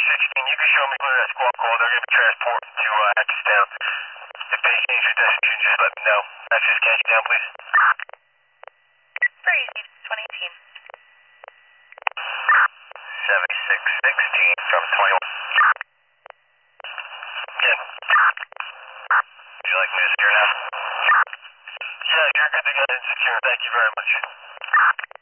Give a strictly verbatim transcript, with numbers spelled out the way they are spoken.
sixteen, you can show me where that squawk call. They're going to be transporting to uh, Hackettstown. If they change your destination, just let me know. Access catch you down, please. Very easy, twenty eighteen. seventy-six sixteen from twenty-one. Again. Would you like me to secure now? Yeah, you're good to go and secure. Thank you very much.